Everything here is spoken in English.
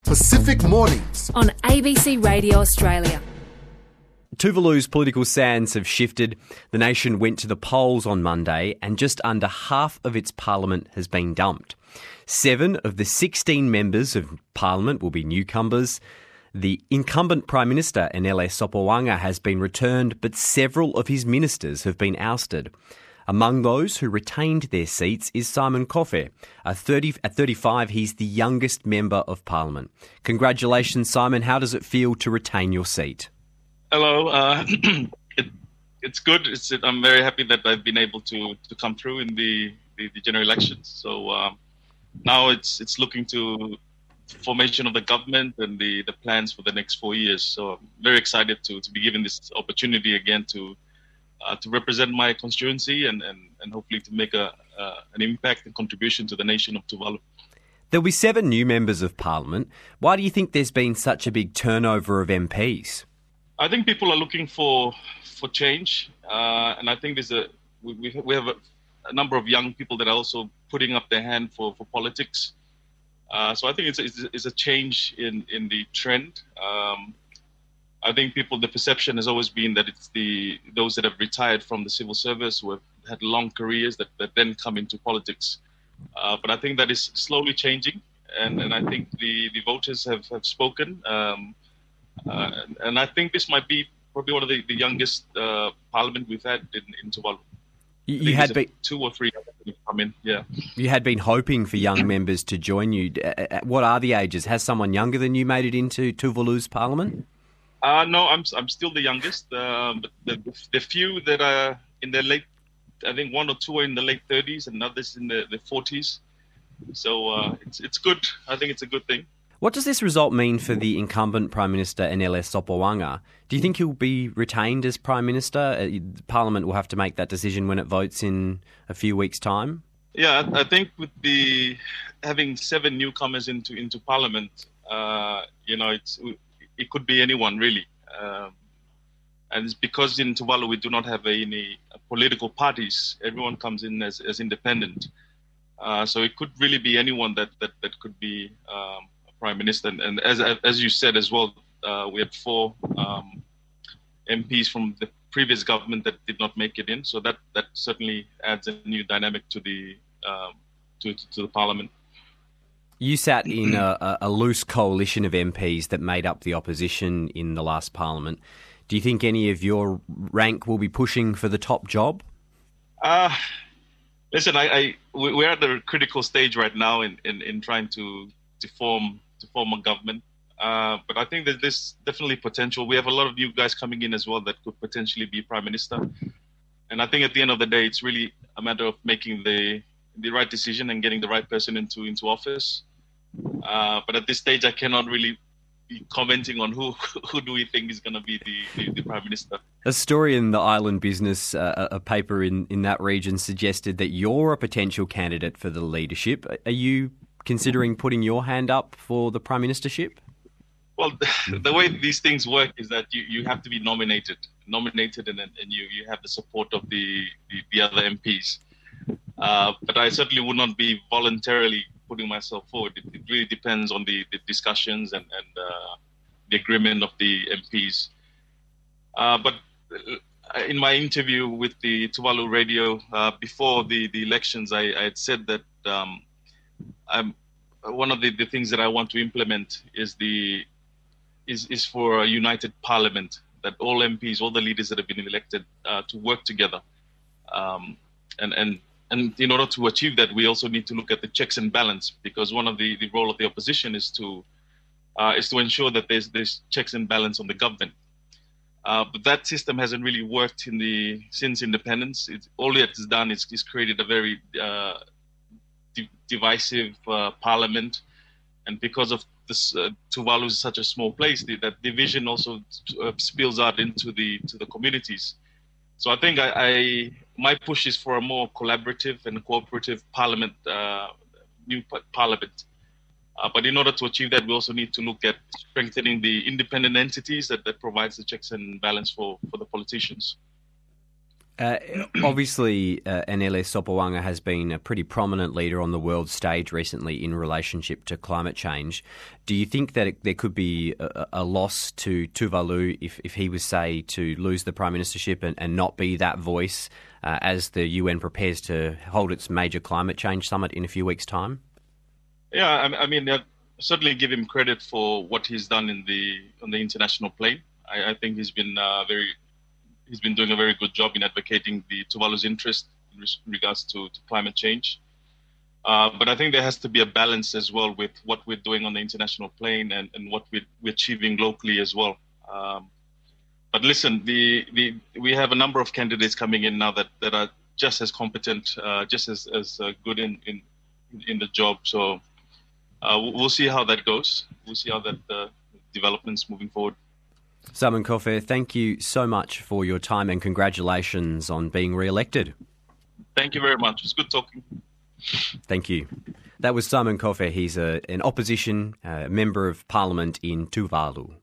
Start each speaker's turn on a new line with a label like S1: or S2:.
S1: Pacific Mornings
S2: on ABC Radio Australia.
S3: Tuvalu's political sands have shifted. The nation went to the polls on Monday and just under half of its parliament has been dumped. 7 of the 16 members of parliament will be newcomers. The incumbent Prime Minister, Enele Sopoaga, has been returned, but several of his ministers have been ousted. Among those who retained their seats is Simon Kofe. At 35, he's the youngest member of parliament. Congratulations, Simon. How does it feel to retain your seat?
S4: Hello. It's good. I'm very happy that I've been able to come through in the general elections. So now it's looking to formation of the government and the plans for the next 4 years. So I'm very excited to be given this opportunity again to represent my constituency and hopefully to make an impact and contribution to the nation of Tuvalu.
S3: There'll be 7 new members of parliament. Why do you think there's been such a big turnover of MPs?
S4: I think people are looking for change, and I think we have a number of young people that are also putting up their hand for politics. So I think it's a change in the trend. I think the perception has always been that it's those that have retired from the civil service who have had long careers that then come into politics. But I think that is slowly changing, and I think the voters have spoken. And I think this might be probably one of the youngest parliament we've had in Tuvalu.
S3: You had been
S4: 2 or 3 come in, yeah.
S3: You had been hoping for young members to join you. What are the ages? Has someone younger than you made it into Tuvalu's parliament?
S4: No, I'm still the youngest. But the few that are in their late, I think 1 or 2 are in the late 30s and others in the 40s. So it's good. I think it's a good thing.
S3: What does this result mean for the incumbent Prime Minister, Enele Sopoaga? Do you think he'll be retained as Prime Minister? Parliament will have to make that decision when it votes in a few weeks' time? Yeah,
S4: I think with having 7 newcomers into Parliament, it could be anyone, really. And it's because in Tuvalu we do not have any political parties. Everyone comes in as independent. So it could really be anyone that could be Prime Minister, and as you said as well, we had 4 MPs from the previous government that did not make it in. So that certainly adds a new dynamic to the Parliament.
S3: You sat in a loose coalition of MPs that made up the opposition in the last Parliament. Do you think any of your rank will be pushing for the top job?
S4: Listen, we're at the critical stage right now in trying to form a government. But I think that there's definitely potential. We have a lot of new guys coming in as well that could potentially be Prime Minister. And I think at the end of the day, it's really a matter of making the right decision and getting the right person into office. But at this stage, I cannot really be commenting on who do we think is going to be the Prime Minister.
S3: A story in the Island Business, a paper in that region, suggested that you're a potential candidate for the leadership. Are you considering putting your hand up for the Prime Ministership?
S4: Well, the way these things work is that you have to be nominated and you have the support of the other MPs. But I certainly would not be voluntarily putting myself forward. It really depends on the discussions and the agreement of the MPs. But in my interview with the Tuvalu radio before the elections, I had said that one of the things that I want to implement is for a united parliament, that all MPs, all the leaders that have been elected, to work together. And in order to achieve that, we also need to look at the checks and balance, because one of the role of the opposition is to ensure that there's checks and balance on the government. But that system hasn't really worked since independence. All it has done is created a very divisive parliament, and because of this, Tuvalu is such a small place, that division also spills out into the communities. So I think my push is for a more collaborative and cooperative parliament, new parliament. But in order to achieve that, we also need to look at strengthening the independent entities that provides the checks and balance for the politicians.
S3: Obviously, Anele Sopoaga has been a pretty prominent leader on the world stage recently in relationship to climate change. Do you think that there could be a loss to Tuvalu if he was, say, to lose the prime ministership and not be that voice as the UN prepares to hold its major climate change summit in a few weeks' time?
S4: Yeah, I mean, certainly give him credit for what he's done on the international plane. I think he's been doing a very good job in advocating the Tuvalu's interest in regards to climate change. But I think there has to be a balance as well with what we're doing on the international plane and what we're achieving locally as well. But listen, we have a number of candidates coming in now that are just as competent, just as good in the job. So we'll see how that goes. We'll see how that developments moving forward.
S3: Simon Kofe, thank you so much for your time and congratulations on being re-elected.
S4: Thank you very much. It's good talking.
S3: Thank you. That was Simon Kofe. He's an opposition member of parliament in Tuvalu.